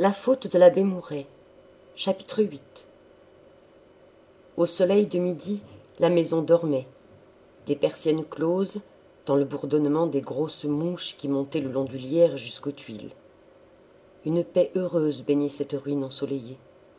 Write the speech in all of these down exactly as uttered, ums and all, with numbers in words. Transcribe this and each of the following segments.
La faute de l'abbé Mouret. Chapitre huit. Au soleil de midi, la maison dormait. Les persiennes closes, dans le bourdonnement des grosses mouches qui montaient le long du lierre jusqu'aux tuiles. Une paix heureuse baignait cette ruine ensoleillée.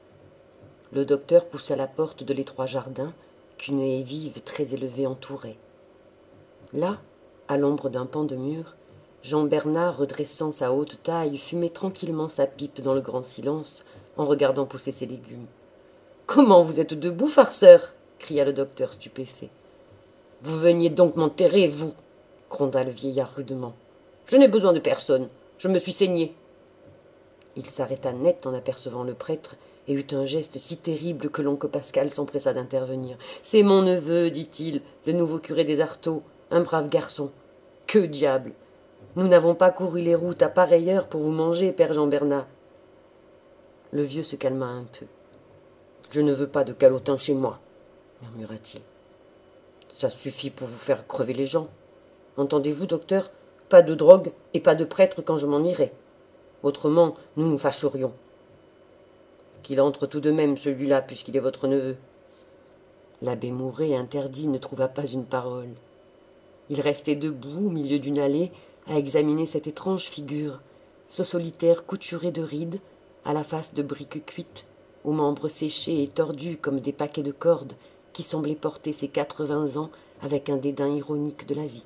Le docteur poussa la porte de l'étroit jardin qu'une haie vive très élevée entourait. Là, à l'ombre d'un pan de mur, Jean Bernard, redressant sa haute taille, fumait tranquillement sa pipe dans le grand silence, en regardant pousser ses légumes. « Comment vous êtes debout, farceur » cria le docteur stupéfait. « Vous veniez donc m'enterrer, vous » gronda le vieillard rudement. « Je n'ai besoin de personne, je me suis saigné. » Il s'arrêta net en apercevant le prêtre et eut un geste si terrible que l'oncle Pascal s'empressa d'intervenir. « C'est mon neveu, dit-il, le nouveau curé des Artaud, un brave garçon. Que diable! Nous n'avons pas couru les routes à pareille heure pour vous manger, père Jean Bernard. » Le vieux se calma un peu. « Je ne veux pas de calotin chez moi, » murmura-t-il. « Ça suffit pour vous faire crever les gens. Entendez-vous, docteur, pas de drogue et pas de prêtre quand je m'en irai. Autrement, nous nous fâcherions. Qu'il entre tout de même, celui-là, puisqu'il est votre neveu. » L'abbé Mouret, interdit, ne trouva pas une parole. Il restait debout au milieu d'une allée, à examiner cette étrange figure, ce solitaire couturé de rides, à la face de briques cuites, aux membres séchés et tordus comme des paquets de cordes, qui semblait porter ses quatre-vingts ans avec un dédain ironique de la vie.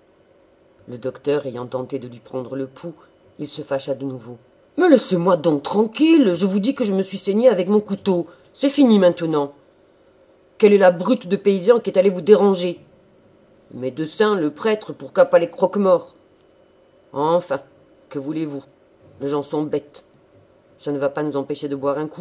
Le docteur ayant tenté de lui prendre le pouls, il se fâcha de nouveau. « Mais laissez-moi donc tranquille, je vous dis que je me suis saigné avec mon couteau. C'est fini maintenant. Quelle est la brute de paysan qui est allée vous déranger? Médecin, le prêtre, pourquoi pas les croque-morts? Enfin, que voulez-vous? Les gens sont bêtes. Ça ne va pas nous empêcher de boire un coup. »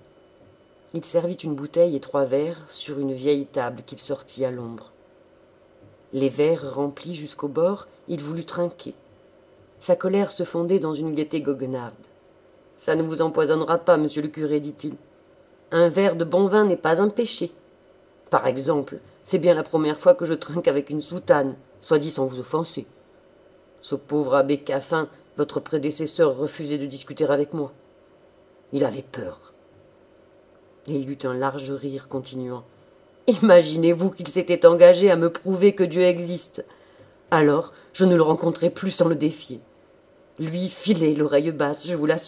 Il servit une bouteille et trois verres sur une vieille table qu'il sortit à l'ombre. Les verres remplis jusqu'au bord, il voulut trinquer. Sa colère se fondait dans une gaieté goguenarde. « Ça ne vous empoisonnera pas, monsieur le curé, dit-il. Un verre de bon vin n'est pas un péché. Par exemple, c'est bien la première fois que je trinque avec une soutane, soit dit sans vous offenser. Ce pauvre abbé Caffin, votre prédécesseur, refusait de discuter avec moi. Il avait peur. » Et il eut un large rire, continuant. « Imaginez-vous qu'il s'était engagé à me prouver que Dieu existe. Alors, je ne le rencontrai plus sans le défier. Lui filait l'oreille basse, je vous l'assure. »«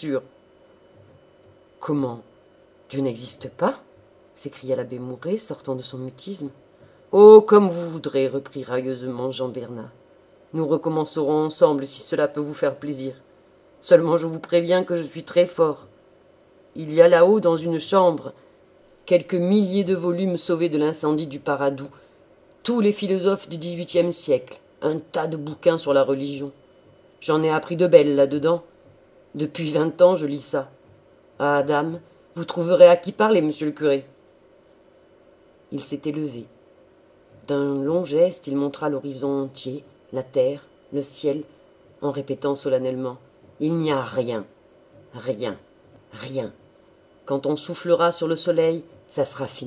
Comment? Dieu n'existe pas ?» s'écria l'abbé Mouret, sortant de son mutisme. « Oh, comme vous voudrez, reprit railleusement Jean Bernard. Nous recommencerons ensemble si cela peut vous faire plaisir. Seulement je vous préviens que je suis très fort. Il y a là-haut, dans une chambre, quelques milliers de volumes sauvés de l'incendie du Paradou, tous les philosophes du dix-huitième siècle, un tas de bouquins sur la religion. J'en ai appris de belles là-dedans. Depuis vingt ans, je lis ça. Ah, dame, vous trouverez à qui parler, monsieur le curé. » Il s'était levé. D'un long geste, il montra l'horizon entier, la terre, le ciel, en répétant solennellement « Il n'y a rien, rien, rien. Quand on soufflera sur le soleil, ça sera fini. »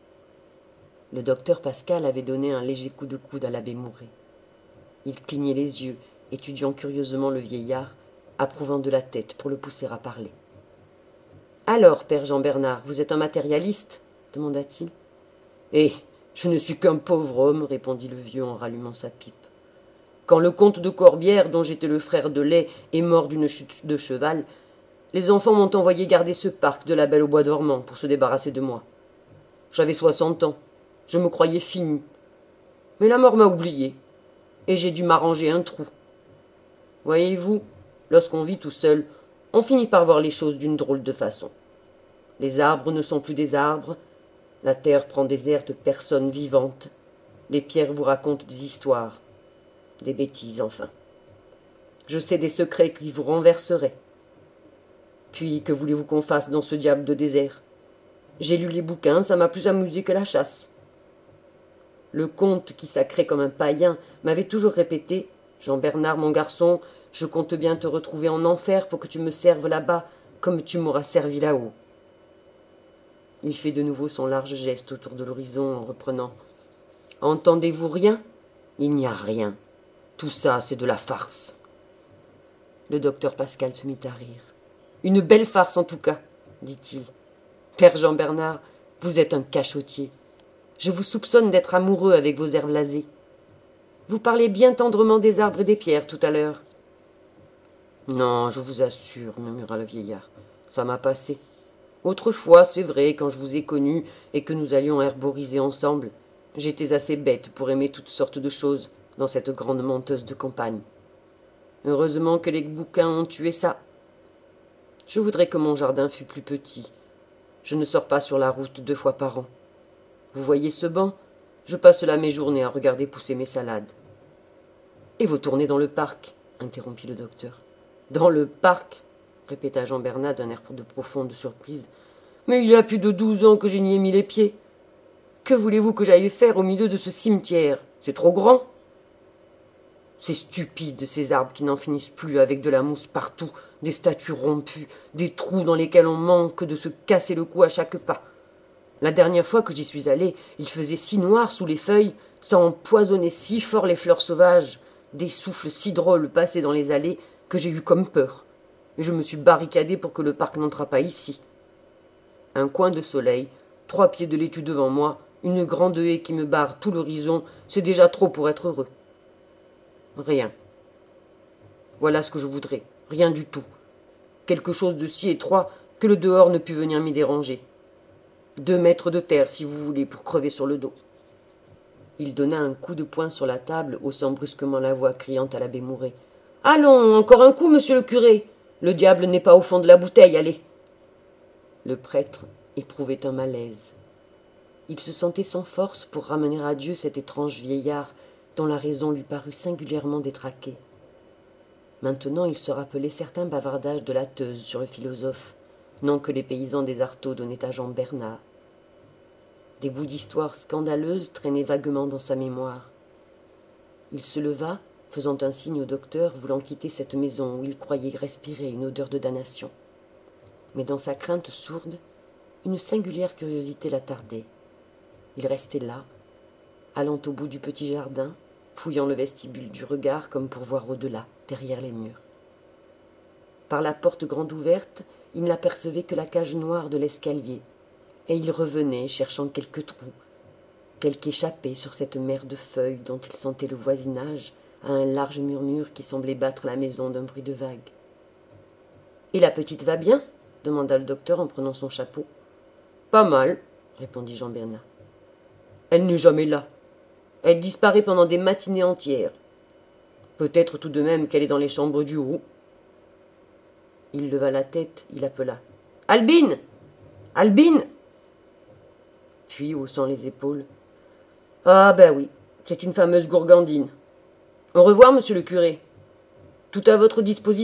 Le docteur Pascal avait donné un léger coup de coude à l'abbé Mouret. Il clignait les yeux, étudiant curieusement le vieillard, approuvant de la tête pour le pousser à parler. « Alors, père Jean Bernard, vous êtes un matérialiste ?» demanda-t-il. « Eh, je ne suis qu'un pauvre homme, » répondit le vieux en rallumant sa pipe. « Quand le comte de Corbière, dont j'étais le frère de lait, est mort d'une chute de cheval, les enfants m'ont envoyé garder ce parc de la Belle au bois dormant pour se débarrasser de moi. J'avais soixante ans, je me croyais fini. Mais la mort m'a oublié, et j'ai dû m'arranger un trou. Voyez-vous, lorsqu'on vit tout seul, on finit par voir les choses d'une drôle de façon. Les arbres ne sont plus des arbres, la terre prend des airs de personnes vivantes, les pierres vous racontent des histoires, des bêtises enfin. Je sais des secrets qui vous renverseraient. Puis, que voulez-vous qu'on fasse dans ce diable de désert? J'ai lu les bouquins, ça m'a plus amusé que la chasse. Le comte, qui sacrait comme un païen, m'avait toujours répété « Jean Bernard, mon garçon, je compte bien te retrouver en enfer pour que tu me serves là-bas, comme tu m'auras servi là-haut. » Il fit de nouveau son large geste autour de l'horizon en reprenant « Entendez-vous rien? Il n'y a rien. Tout ça, c'est de la farce. » Le docteur Pascal se mit à rire. Une belle farce en tout cas, dit-il. Père Jean-Bernard, vous êtes un cachotier. Je vous soupçonne d'être amoureux avec vos airs blasés. Vous parlez bien tendrement des arbres et des pierres tout à l'heure. Non, je vous assure, murmura le vieillard, ça m'a passé. Autrefois, c'est vrai, quand je vous ai connu et que nous allions herboriser ensemble, j'étais assez bête pour aimer toutes sortes de choses dans cette grande menteuse de campagne. Heureusement que les bouquins ont tué ça. Je voudrais que mon jardin fût plus petit. Je ne sors pas sur la route deux fois par an. Vous voyez ce banc? Je passe là mes journées à regarder pousser mes salades. Et vous tournez dans le parc, interrompit le docteur. Dans le parc, répéta Jean-Bernard d'un air de profonde surprise. Mais il y a plus de douze ans que je n'y ai mis les pieds. Que voulez-vous que j'aille faire au milieu de ce cimetière? C'est trop grand. C'est stupide, ces arbres qui n'en finissent plus, avec de la mousse partout, des statues rompues, des trous dans lesquels on manque de se casser le cou à chaque pas. La dernière fois que j'y suis allé, il faisait si noir sous les feuilles, ça empoisonnait si fort les fleurs sauvages, des souffles si drôles passaient dans les allées, que j'ai eu comme peur, et je me suis barricadé pour que le parc n'entrât pas ici. Un coin de soleil, trois pieds de laitue devant moi, une grande haie qui me barre tout l'horizon, c'est déjà trop pour être heureux. Rien. Voilà ce que je voudrais, rien du tout. Quelque chose de si étroit que le dehors ne pût venir m'y déranger. Deux mètres de terre, si vous voulez, pour crever sur le dos. Il donna un coup de poing sur la table, haussant brusquement la voix, criant à l'abbé Mouret. « Allons, encore un coup, monsieur le curé. Le diable n'est pas au fond de la bouteille, allez !» Le prêtre éprouvait un malaise. Il se sentait sans force pour ramener à Dieu cet étrange vieillard dont la raison lui parut singulièrement détraquée. Maintenant il se rappelait certains bavardages de la Teuse sur le philosophe, nom que les paysans des Artaud donnaient à Jean Bernard. Des bouts d'histoires scandaleuses traînaient vaguement dans sa mémoire. Il se leva, faisant un signe au docteur, voulant quitter cette maison où il croyait respirer une odeur de damnation. Mais dans sa crainte sourde, une singulière curiosité l'attardait. Il restait là, allant au bout du petit jardin, fouillant le vestibule du regard comme pour voir au-delà, derrière les murs. Par la porte grande ouverte, il n'apercevait que la cage noire de l'escalier, et il revenait, cherchant quelque trou, quelque échappée sur cette mer de feuilles dont il sentait le voisinage, à un large murmure qui semblait battre la maison d'un bruit de vagues. « Et la petite va bien ?» demanda le docteur en prenant son chapeau. « Pas mal, » répondit Jean Bernard. « Elle n'est jamais là. Elle disparaît pendant des matinées entières. Peut-être tout de même qu'elle est dans les chambres du haut. » Il leva la tête, il appela. « Albine ! Albine !» Puis, haussant les épaules. « Ah ben oui, c'est une fameuse gourgandine. Au revoir, monsieur le curé. Tout à votre disposition. »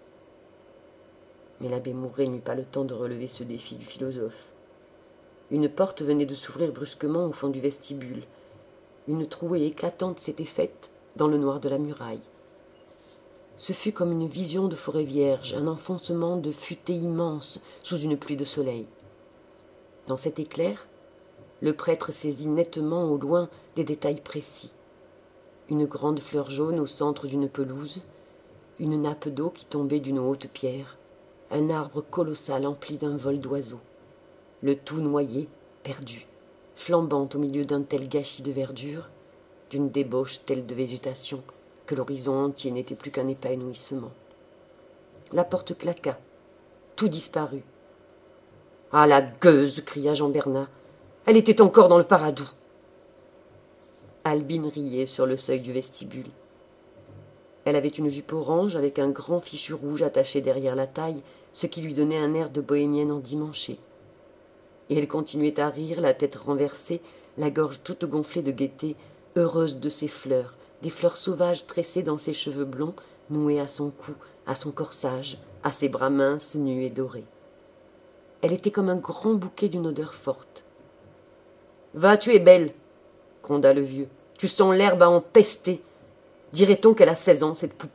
Mais l'abbé Mouret n'eut pas le temps de relever ce défi du philosophe. Une porte venait de s'ouvrir brusquement au fond du vestibule. Une trouée éclatante s'était faite dans le noir de la muraille. Ce fut comme une vision de forêt vierge, un enfoncement de futaie immense sous une pluie de soleil. Dans cet éclair, le prêtre saisit nettement au loin des détails précis. Une grande fleur jaune au centre d'une pelouse, une nappe d'eau qui tombait d'une haute pierre, un arbre colossal empli d'un vol d'oiseaux, le tout noyé, perdu, flambant au milieu d'un tel gâchis de verdure, d'une débauche telle de végétation, que l'horizon entier n'était plus qu'un épanouissement. La porte claqua, tout disparut. « Ah, la gueuse !» cria Jean Bernard. « Elle était encore dans le Paradou !» Albine riait sur le seuil du vestibule. Elle avait une jupe orange avec un grand fichu rouge attaché derrière la taille, ce qui lui donnait un air de bohémienne endimanchée. Et elle continuait à rire, la tête renversée, la gorge toute gonflée de gaieté, heureuse de ses fleurs, des fleurs sauvages tressées dans ses cheveux blonds, noués à son cou, à son corsage, à ses bras minces, nus et dorés. Elle était comme un grand bouquet d'une odeur forte. « Va, tu es belle !» gronda le vieux. « Tu sens l'herbe à empester. Dirait-on qu'elle a seize ans, cette poupée ?»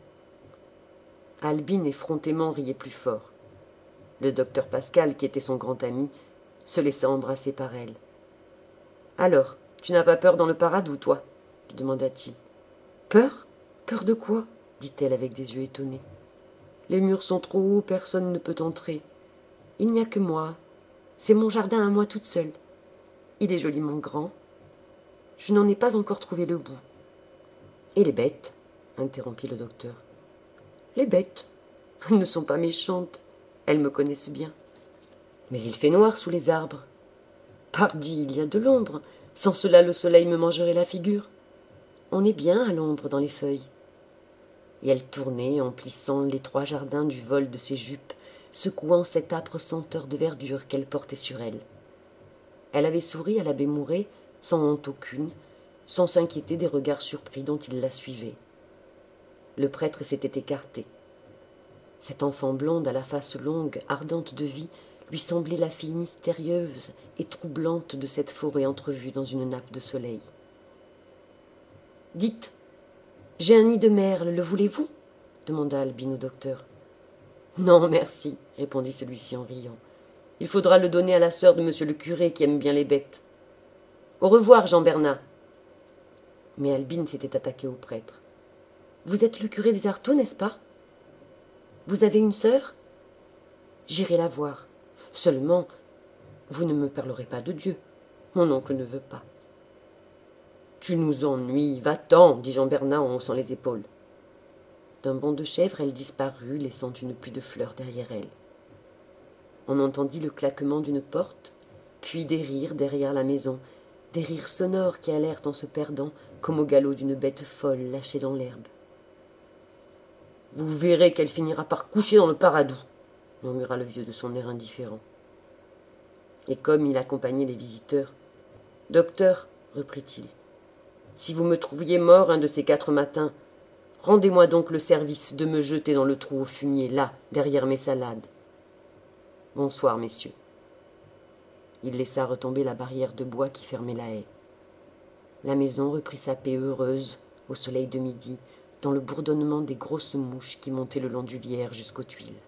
Albine effrontément riait plus fort. Le docteur Pascal, qui était son grand ami, se laissa embrasser par elle. « Alors, tu n'as pas peur dans le Paradou, toi ?» lui demanda-t-il. « Peur ? Peur de quoi ?» dit-elle avec des yeux étonnés. Les murs sont trop hauts, personne ne peut entrer. Il n'y a que moi. C'est mon jardin à moi toute seule. Il est joliment grand. Je n'en ai pas encore trouvé le bout. Et les bêtes, interrompit le docteur. Les bêtes, elles ne sont pas méchantes. Elles me connaissent bien. Mais il fait noir sous les arbres. Pardi, il y a de l'ombre. Sans cela, le soleil me mangerait la figure. On est bien à l'ombre dans les feuilles. Et elle tournait, emplissant l'étroit jardin du vol de ses jupes, secouant cette âpre senteur de verdure qu'elle portait sur elle. Elle avait souri à l'abbé Mouret, sans honte aucune, sans s'inquiéter des regards surpris dont il la suivait. Le prêtre s'était écarté. Cette enfant blonde à la face longue, ardente de vie, lui semblait la fille mystérieuse et troublante de cette forêt entrevue dans une nappe de soleil. « Dites, j'ai un nid de merle, le voulez-vous » demanda Albine au docteur. « Non, merci, » répondit celui-ci en riant. « Il faudra le donner à la sœur de monsieur le curé qui aime bien les bêtes. Au revoir, Jean Bernat. » Mais Albine s'était attaquée au prêtre. « Vous êtes le curé des Artaud, n'est-ce pas? Vous avez une sœur? J'irai la voir. Seulement, vous ne me parlerez pas de Dieu. Mon oncle ne veut pas. »« Tu nous ennuies, va-t'en, dit Jean Bernat en haussant les épaules. » D'un bond de chèvre, elle disparut, laissant une pluie de fleurs derrière elle. On entendit le claquement d'une porte, puis des rires derrière la maison, des rires sonores qui allèrent en se perdant, comme au galop d'une bête folle lâchée dans l'herbe. « Vous verrez qu'elle finira par coucher dans le Paradou, » murmura le vieux de son air indifférent. Et comme il accompagnait les visiteurs, « Docteur, reprit-il, si vous me trouviez mort un de ces quatre matins, rendez-moi donc le service de me jeter dans le trou au fumier, là, derrière mes salades. Bonsoir, messieurs. » Il laissa retomber la barrière de bois qui fermait la haie. La maison reprit sa paix heureuse au soleil de midi, dans le bourdonnement des grosses mouches qui montaient le long du lierre jusqu'aux tuiles.